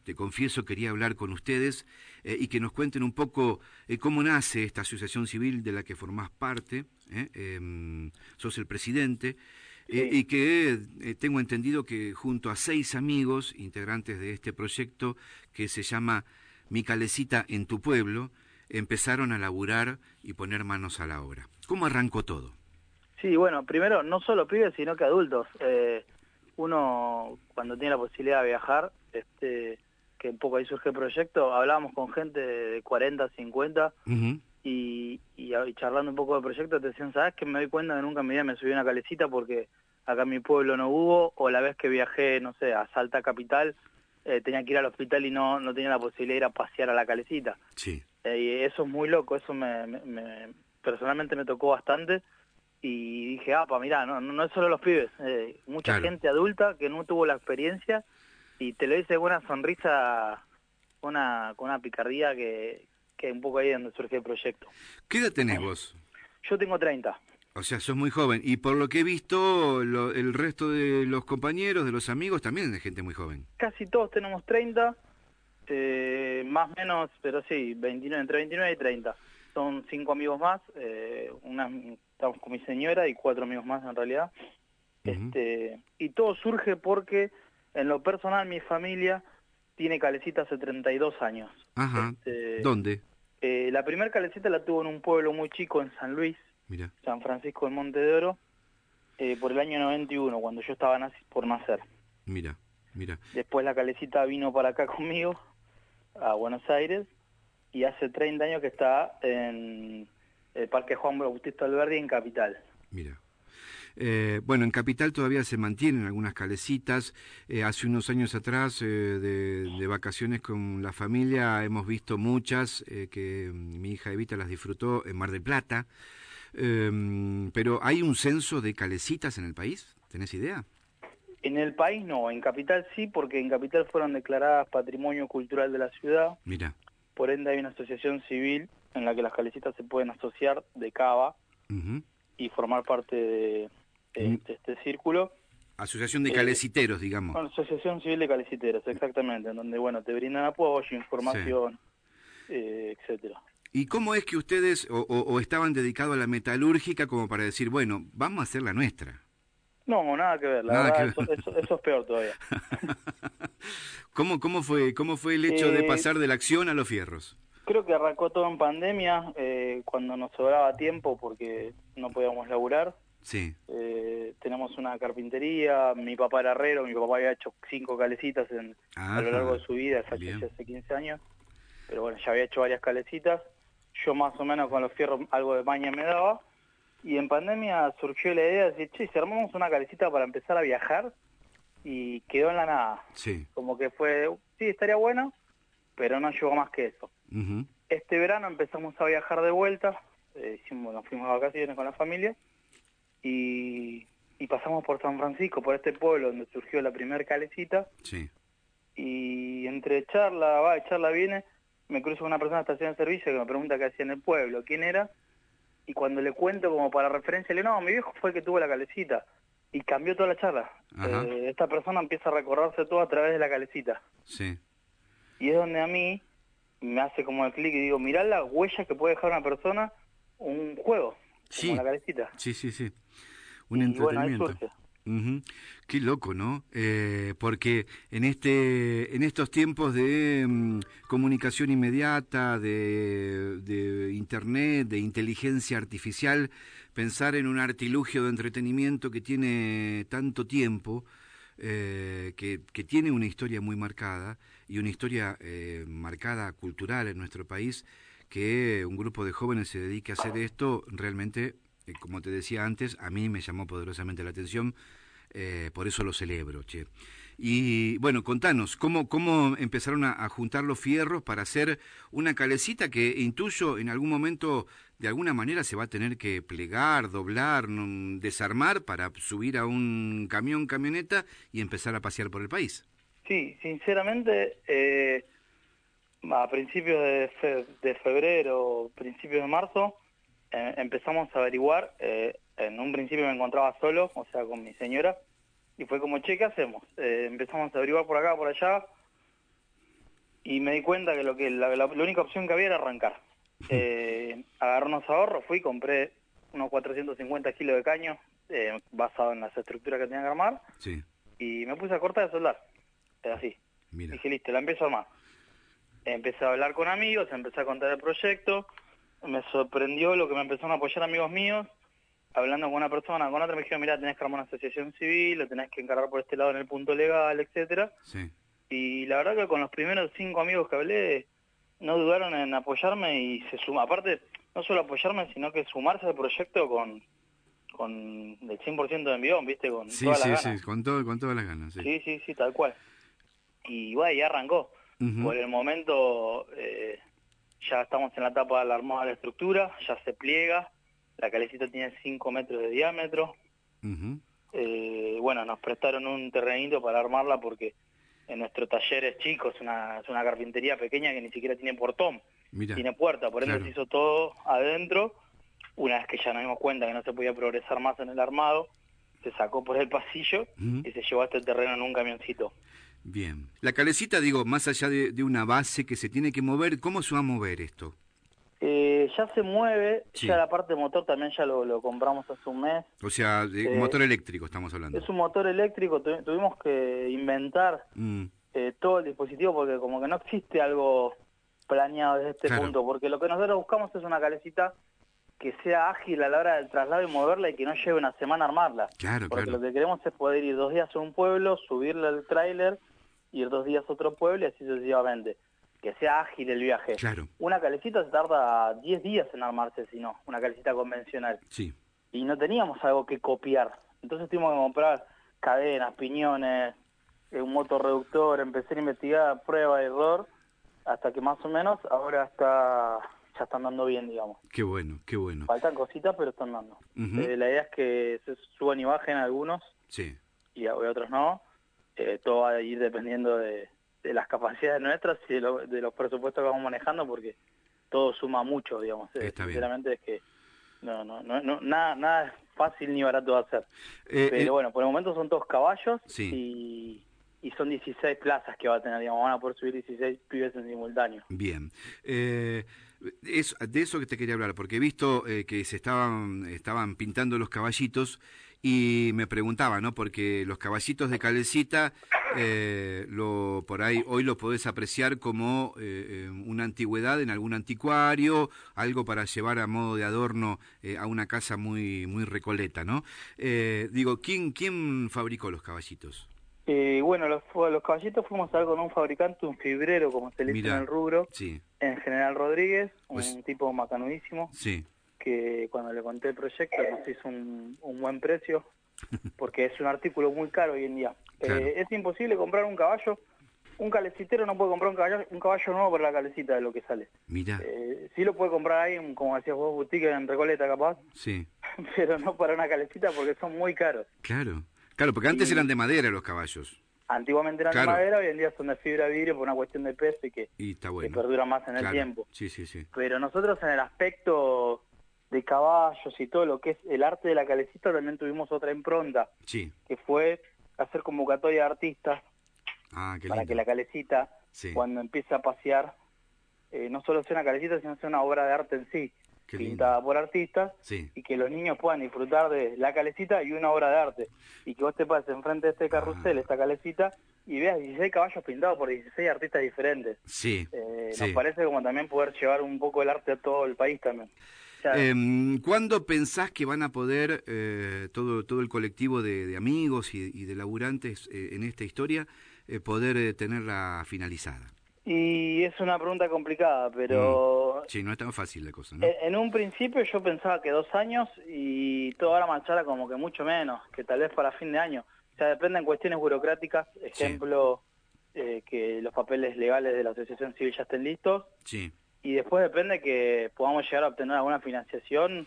te confieso, quería hablar con ustedes y que nos cuenten un poco cómo nace esta asociación civil de la que formás parte, sos el presidente, Sí, y que tengo entendido que junto a 6 amigos integrantes de este proyecto que se llama Mi Calecita en tu Pueblo, empezaron a laburar y poner manos a la obra. ¿Cómo arrancó todo? sí, bueno, primero no solo pibes, sino que adultos. Uno, cuando tiene la posibilidad de viajar, que un poco ahí surge el proyecto, hablábamos con gente de 40, 50, Ujú. y charlando un poco del proyecto te decían, ¿sabes que me doy cuenta que nunca en mi vida me subí a una calecita porque acá en mi pueblo no hubo? O la vez que viajé, no sé, a Salta Capital, tenía que ir al hospital y no tenía la posibilidad de ir a pasear a la calecita. Sí, Y eso es muy loco, eso personalmente me tocó bastante. Y dije, pa, mirá, no es solo los pibes, mucha claro. gente adulta que no tuvo la experiencia y te lo dice con una sonrisa, con una picardía que un poco ahí es donde surge el proyecto. ¿Qué edad tenés vos? Yo tengo 30. O sea, sos muy joven. Y por lo que he visto, el resto de los compañeros, de los amigos, también es gente muy joven. Casi todos tenemos 30, más o menos, pero sí, 29, entre 29 y 30. Son 5 amigos más, estamos con mi señora y 4 amigos más en realidad. Ujú. Y todo surge porque en lo personal mi familia tiene calecita hace 32 años. Ajá. ¿Dónde? La primera calecita la tuvo en un pueblo muy chico en San Luis, Mira, San Francisco del Monte de Oro, por el año 91, cuando yo estaba por nacer. mira, mira. Después la calecita vino para acá conmigo, a Buenos Aires, y hace 30 años que está en el Parque Juan Bautista Alberdi en Capital. Mira. Bueno, en Capital todavía se mantienen algunas calecitas. Hace unos años atrás, de vacaciones con la familia, hemos visto muchas que mi hija Evita las disfrutó en Mar del Plata. Pero ¿hay un censo de calecitas en el país? ¿Tenés idea? En el país no, en Capital sí, porque en Capital fueron declaradas Patrimonio Cultural de la ciudad. Mira. Por ende hay una asociación civil en la que las calecitas se pueden asociar de cava Ujú. y formar parte de Mm, este círculo. Asociación de Eh, caleciteros, digamos. bueno, Asociación Civil de Caleciteros, exactamente, en donde bueno te brindan apoyo, Sí. información, etcétera. ¿Y cómo es que ustedes o estaban dedicados a la metalúrgica como para decir, bueno, vamos a hacer la nuestra? No, nada que ver, la Nada que verdad, ver. eso es peor todavía. ¿Cómo fue el hecho de Eh, pasar de la acción a los fierros? Creo que arrancó todo en pandemia, cuando nos sobraba tiempo porque no podíamos laburar. Sí. Tenemos una carpintería, mi papá era herrero, mi papá había hecho 5 calecitas a lo largo de Ajá. su vida, falleció Bien. hace 15 años, pero bueno, ya había hecho varias calecitas. Yo más o menos con los fierros algo de maña me daba, y en pandemia surgió la idea de decir, che, si armamos una calecita para empezar a viajar, y quedó en la nada. Sí. Como que fue, sí, estaría bueno, pero no llegó más que eso. Ujú. Este verano empezamos a viajar de vuelta, nos fuimos a vacaciones con la familia, y, y pasamos por San Francisco, por este pueblo donde surgió la primer calecita, Sí. y entre charla va y charla viene, me cruzo con una persona de estación de servicio que me pregunta qué hacía en el pueblo, quién era, y cuando le cuento como para referencia, le digo, no, mi viejo fue el que tuvo la calecita, y cambió toda la charla. Ajá. Esta persona empieza a recordarse todo a través de la calecita, Sí. y es donde a mí me hace como el clic y digo, mirá la huella que puede dejar una persona un juego, como la Sí. calecita, Sí, sí, sí. Un y bueno, ahí entretenimiento. surge. Ujú. Qué loco, ¿no? Porque en estos tiempos de comunicación inmediata, de internet, de inteligencia artificial, pensar en un artilugio de entretenimiento que tiene tanto tiempo, que tiene una historia muy marcada y una historia marcada cultural en nuestro país, que un grupo de jóvenes se dedique a hacer esto, realmente, como te decía antes, a mí me llamó poderosamente la atención, por eso lo celebro, che. Y bueno, contanos, ¿cómo empezaron a juntar los fierros para hacer una calecita que intuyo en algún momento, de alguna manera, se va a tener que plegar, doblar, desarmar para subir a un camión, camioneta y empezar a pasear por el país? Sí, sinceramente, a principios de febrero, principios de marzo, empezamos a averiguar. En un principio me encontraba solo, o sea, con mi señora, y fue como, che, ¿qué hacemos? Empezamos a averiguar por acá, por allá, y me di cuenta que la única opción que había era arrancar. Agarré unos ahorros, fui, compré unos 450 kilos de caño, basado en las estructuras que tenía que armar, Sí, y me puse a cortar y a soldar, así. mira. Dije, listo, la empiezo a armar. Empecé a hablar con amigos, empecé a contar el proyecto, me sorprendió lo que me empezaron a apoyar amigos míos, hablando con una persona, con otra, me dijeron, mira, tenés que armar una asociación civil, lo tenés que encargar por este lado en el punto legal, etcétera. Sí, Y la verdad que con los primeros 5 amigos que hablé, no dudaron en apoyarme y se suma. Aparte, no solo apoyarme, sino que sumarse al proyecto con el 100% de envión, ¿viste? Con sí, todas las sí, ganas. sí, con todas las ganas, sí. Sí, sí, sí, tal cual. Y bueno, ya arrancó. Ujú, Por el momento ya estamos en la etapa de la armada de la estructura, ya se pliega, la calecita tiene 5 metros de diámetro. ujú. Bueno, nos prestaron un terrenito para armarla porque en nuestro taller es chico, es una carpintería pequeña que ni siquiera tiene portón, Mira, tiene puerta, por ende claro. se hizo todo adentro. Una vez que ya nos dimos cuenta que no se podía progresar más en el armado, se sacó por el pasillo Ujú. y se llevó a este terreno en un camioncito. Bien. La calecita, digo, más allá de una base que se tiene que mover, ¿cómo se va a mover esto? Ya se mueve, ya Sí. la parte motor también ya lo compramos hace un mes. O sea, de Eh, motor eléctrico estamos hablando. es un motor eléctrico, tuvimos que inventar Mm, todo el dispositivo porque como que no existe algo planeado desde este claro, punto, porque lo que nosotros buscamos es una calecita que sea ágil a la hora del traslado y moverla y que no lleve una semana armarla, claro, porque claro, lo que queremos es poder ir 2 días a un pueblo, subirle al tráiler, ir 2 días a otro pueblo y así sucesivamente, que sea ágil el viaje. claro. Una calecita se tarda 10 días en armarse, si no, una calecita convencional, Sí. y no teníamos algo que copiar, entonces tuvimos que comprar cadenas, piñones, un motorreductor, empecé a investigar, prueba, error, hasta que más o menos ahora ya están dando bien, digamos. Qué bueno, qué bueno. Faltan cositas, pero están dando. Ujú. La idea es que se suban y bajen algunos Sí, y otros no. Todo va a ir dependiendo de las capacidades nuestras y de los presupuestos que vamos manejando, porque todo suma mucho, digamos. está bien. Sinceramente es que nada es fácil ni barato de hacer. Eh, Pero eh, bueno, por el momento son todos caballos sí, y son 16 plazas que va a tener, digamos. Van a poder subir 16 pibes en simultáneo. bien. De eso que te quería hablar, porque he visto que estaban pintando los caballitos y me preguntaba, ¿no? Porque los caballitos de Calecita, por ahí hoy lo podés apreciar como una antigüedad en algún anticuario, algo para llevar a modo de adorno a una casa muy muy recoleta, ¿no? Digo, ¿quién fabricó los caballitos? Bueno, los caballitos fuimos a ver con un fabricante, un fibrero, como se le dice en Mira, el rubro, sí, en General Rodríguez, pues un tipo macanudísimo, sí, que cuando le conté el proyecto nos hizo un buen precio, porque es un artículo muy caro hoy en día. claro. Es imposible comprar un caballo, un calecitero no puede comprar un caballo nuevo por la calecita de lo que sale. Mira, Sí lo puede comprar ahí, como decías vos, boutique en Recoleta capaz, sí, pero no para una calecita porque son muy caros. claro. Claro, porque antes eran Y de madera los caballos. antiguamente eran de Claro, madera, hoy en día son de fibra vidrio por una cuestión de peso y y está que bueno. perduran más en el Claro, tiempo. sí, sí, sí. Pero nosotros en el aspecto de caballos y todo lo que es el arte de la calecita también tuvimos otra impronta, Sí. que fue hacer convocatoria de artistas Ah, qué para que lindo. la calecita, Sí, cuando empiece a pasear, no solo sea una calecita, sino sea una obra de arte en sí, qué pintada lindo. por artistas, Sí. y que los niños puedan disfrutar de la calecita y una obra de arte. Y que vos te pases enfrente de este carrusel, Ah, esta calecita, y veas 16 caballos pintados por 16 artistas diferentes. sí, Nos sí. parece como también poder llevar un poco el arte a todo el país también. O sea, ¿Cuándo pensás que van a poder todo el colectivo de amigos y de laburantes en esta historia poder tenerla finalizada? y es una pregunta complicada, Mm, pero sí, no es tan fácil la cosa, ¿no? en un principio yo pensaba que 2 años y todo ahora marchara como que mucho menos, que tal vez para fin de año. O sea, depende en cuestiones burocráticas, Sí, ejemplo, que los papeles legales de la asociación civil ya estén listos, sí. y después depende que podamos llegar a obtener alguna financiación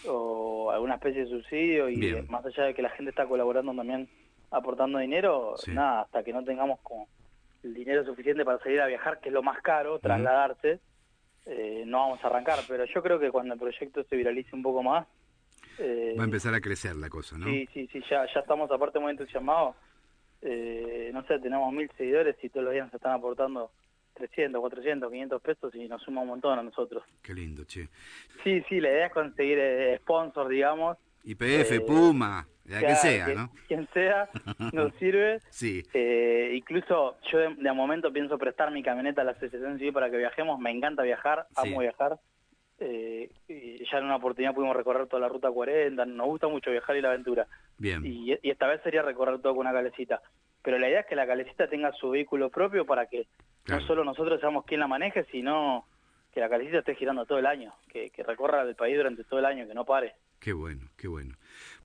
o alguna especie de subsidio, y Bien, más allá de que la gente está colaborando también aportando dinero, sí. nada, hasta que no tengamos como el dinero suficiente para salir a viajar, que es lo más caro, Ujú. trasladarse, no vamos a arrancar, pero yo creo que cuando el proyecto se viralice un poco más, Va a eh, empezar a crecer la cosa, ¿no? sí, sí, sí, ya estamos aparte muy entusiasmados, no sé, tenemos 1000 seguidores y todos los días nos están aportando 300, 400, 500 pesos y nos suma un montón a nosotros. Qué lindo, che. Sí, la idea es conseguir sponsors, digamos. YPF, Puma, la que Claro, sea, ¿no? quien sea, nos sirve. Sí. Incluso yo de momento pienso prestar mi camioneta a la Asociación Civil para que viajemos. Me encanta viajar, amo viajar. Y ya en una oportunidad pudimos recorrer toda la Ruta 40. Nos gusta mucho viajar y la aventura. Bien. Y esta vez sería recorrer todo con una calecita. Pero la idea es que la calecita tenga su vehículo propio para que no solo nosotros seamos quien la maneje, sino que la calecita esté girando todo el año, que recorra el país durante todo el año, que no pare. Qué bueno, qué bueno.